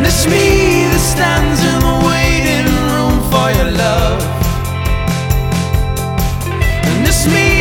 it's me that stands in the waiting room for your love. And it's me